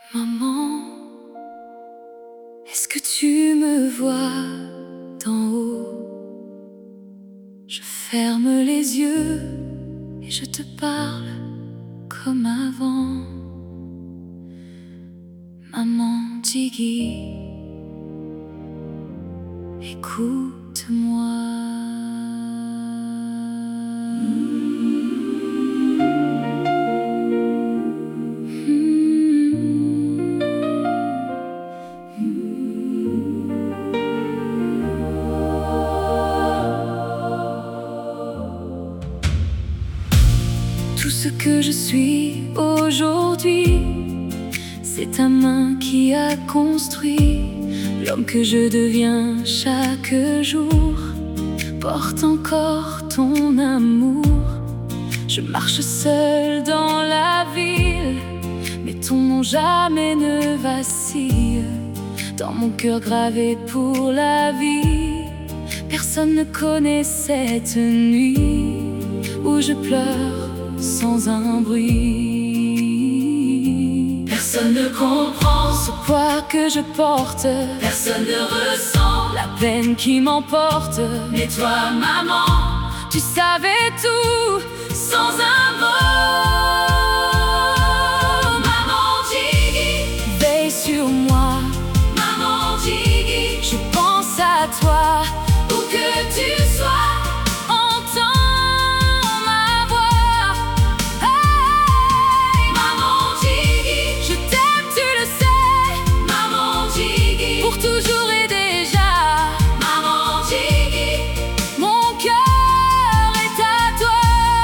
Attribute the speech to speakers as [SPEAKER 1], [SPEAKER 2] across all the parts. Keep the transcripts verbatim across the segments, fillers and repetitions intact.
[SPEAKER 1] Maman, est-ce que tu me vois d'en haut? Je ferme les yeux et je te parle comme avant. Maman Jiggy, écoute-moi. Tout ce que je suis aujourd'hui, c'est ta main qui a construit l'homme que je deviens chaque jour. Porte encore ton amour. Je marche seule dans la ville, mais ton nom jamais ne vacille. Dans mon cœur gravé pour la vie, personne ne connaît cette nuit où je pleure sans un bruit.
[SPEAKER 2] Personne ne comprend
[SPEAKER 1] ce poids que je porte.
[SPEAKER 2] Personne ne ressent
[SPEAKER 1] la peine qui m'emporte.
[SPEAKER 2] Mais toi, maman,
[SPEAKER 1] tu savais tout
[SPEAKER 2] sans un mot. Maman Jiggy,
[SPEAKER 1] veille sur moi.
[SPEAKER 2] Maman Jiggy,
[SPEAKER 1] je pense à toi.
[SPEAKER 2] Où que tu sois,
[SPEAKER 1] toujours et déjà.
[SPEAKER 2] Maman Jiggy,
[SPEAKER 1] mon cœur est à toi.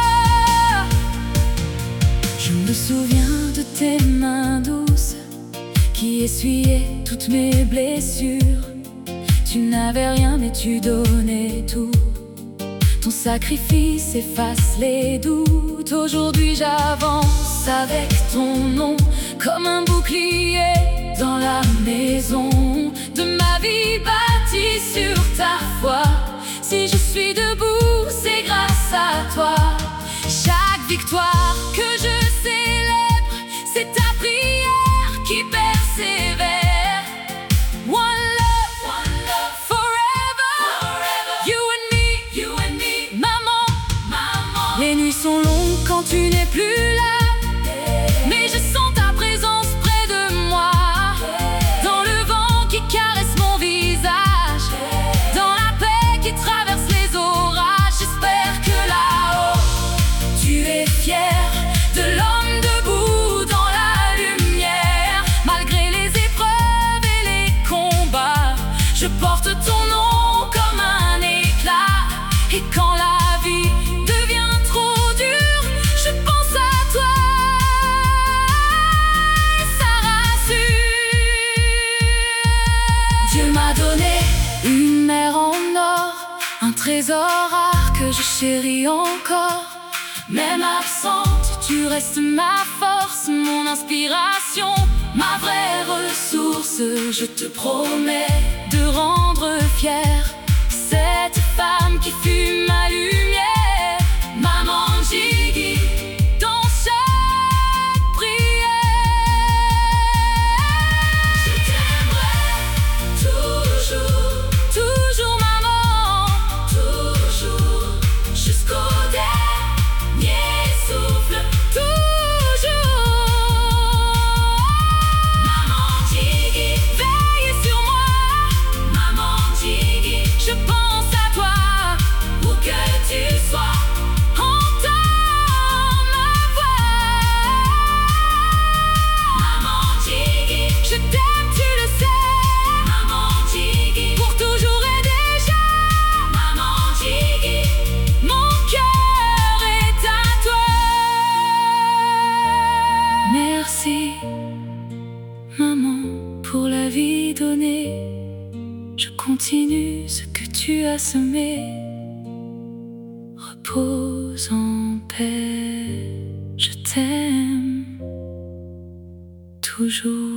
[SPEAKER 1] Je me souviens de tes mains douces qui essuyaient toutes mes blessures. Tu n'avais rien mais tu donnais tout. Ton sacrifice efface les doutes. Aujourd'hui j'avance avec ton nom comme un bouclier dans la maison de ma vie bâtie sur ta foi. Si je suis debout, c'est grâce à toi. Chaque victoire que je célèbre, c'est ta prière qui persévère. One love,
[SPEAKER 2] one love,
[SPEAKER 1] forever,
[SPEAKER 2] forever.
[SPEAKER 1] You and me,
[SPEAKER 2] you and me.
[SPEAKER 1] Maman,
[SPEAKER 2] maman.
[SPEAKER 1] Les nuits sont longues quand tu n'es plus là,
[SPEAKER 2] yeah.
[SPEAKER 1] Mais je sens ta présence près de moi,
[SPEAKER 2] yeah.
[SPEAKER 1] Dans le vent qui caresse mon visage,
[SPEAKER 2] yeah.
[SPEAKER 1] Dans la paix qui traverse les orages. J'espère que là-haut, tu es fier de l'homme debout dans la lumière. Malgré les épreuves et les combats, je porte ton nom comme un éclat. Et quand la vie devient trop dure, je pense à toi et ça rassure. Dieu m'a donné une mère en or, un trésor rare que je chéris encore. Même absente, tu restes ma force, mon inspiration, ma vraie ressource. Je te promets de rendre fière cette femme qui fut ma lumière. Maman Jiggy, dans chaque prière.
[SPEAKER 2] Je t'aimerai toujours,
[SPEAKER 1] toujours maman,
[SPEAKER 2] toujours, jusqu'au dernier souffle.
[SPEAKER 1] Toujours.
[SPEAKER 2] Maman Jiggy,
[SPEAKER 1] veille sur moi.
[SPEAKER 2] Maman Jiggy,
[SPEAKER 1] Je pense à toi.
[SPEAKER 2] où que tu sois,
[SPEAKER 1] entends ma voix.
[SPEAKER 2] Maman Jiggy,
[SPEAKER 1] Je t'aime, tu le sais,
[SPEAKER 2] Maman Jiggy,
[SPEAKER 1] pour toujours et déjà.
[SPEAKER 2] Maman Jiggy,
[SPEAKER 1] Mon cœur est à toi. Merci, maman, pour la vie donnée. Je continue ce que tu as semé. Repose en paix, je t'aime toujours.